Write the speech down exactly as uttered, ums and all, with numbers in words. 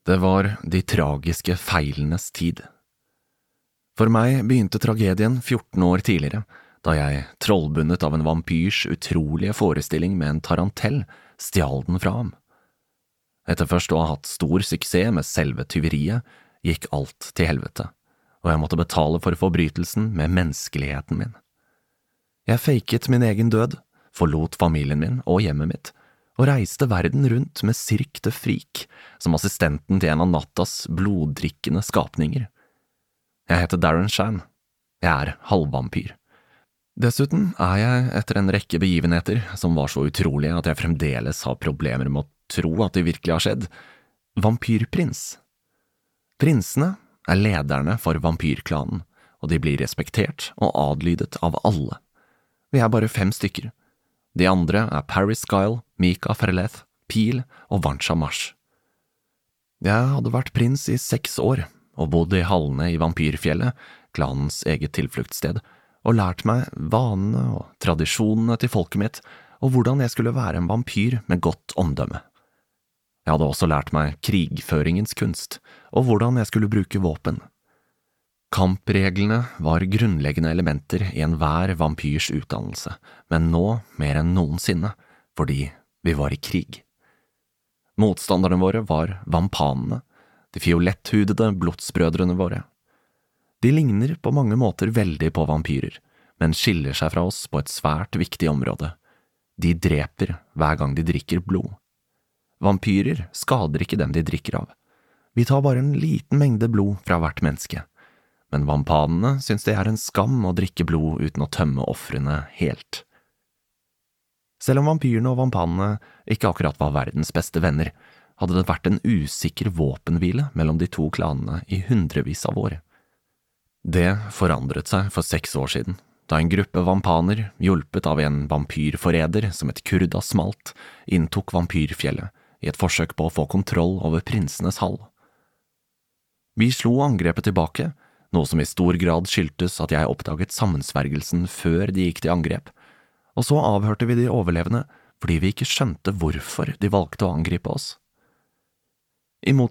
Det var de tragiske feilenes tid. For meg begynte tragedien fjorten år tidligere, da jeg, trollbundet av en vampyrs utrolige forestilling med en tarantell, stjal den fra ham. Etter først å ha hatt stor suksess med selve tyveriet, gikk alt til helvete, og jeg måtte betale for forbrytelsen med menneskeligheten min. Jeg faket min egen død, forlot familien min og hjemmet mitt, og reiste verden rundt med Cirque de Freak, som assistenten til en av nattas bloddrikkende skapninger. Jeg heter Darren Shan. Jeg er halvvampyr. Dessuten er jeg, etter en rekke begivenheter som var så utrolige at jeg fremdeles har problemer med å tro at de virkelig har skjedd, vampyrprins. Prinsene er lederne for vampyrklanen, og de blir respektert og adlydet av alle. Vi er bare fem stykker. De andre er Paris Skyle, Mika Ferleth, Pil og Vancha Marsh. Jeg hadde vært prins i seks år, og bodd i hallene i Vampyrfjellet, klanens eget tilfluktssted, og lært meg vanene og tradisjonene til folket mitt, og hvordan jeg skulle være en vampyr med godt omdømme. Jeg hadde også lært meg krigføringens kunst, og hvordan jeg skulle bruke våpen. Kampreglene var grunnleggende elementer i enhver vampyrs utdannelse, men nå mer enn noensinne, fordi vi var i krig. Motstanderne våre var vampanene, de fioletthudede blodsbrødrene våre. De ligner på mange måter veldig på vampyrer, men skiller seg fra oss på et svært viktig område. De dreper hver gang de drikker blod. Vampyrer skader ikke dem de drikker av. Vi tar bare en liten mengde blod fra hvert menneske. Men vampanene synes det er en skam å drikke blod uten å tømme ofrene helt. Selv om vampyrene og vampanene ikke akkurat var verdens beste venner, hadde det vært en usikker våpenhvile mellom de to klanene i hundrevis av år. Det forandret seg for seks år siden, da en gruppe vampaner, hjulpet av en vampyrforræder som et kurda smalt, inntok Vampyrfjellet i et forsøk på å få kontroll over prinsenes hall. Vi slo angrepet tilbake, noe som i stor grad skyldtes at jeg oppdaget sammensvergelsen før de gikk til angrep, og så avhørte vi de overlevende fordi vi ikke skjønte hvorfor de valgte å angripe oss. I motsetning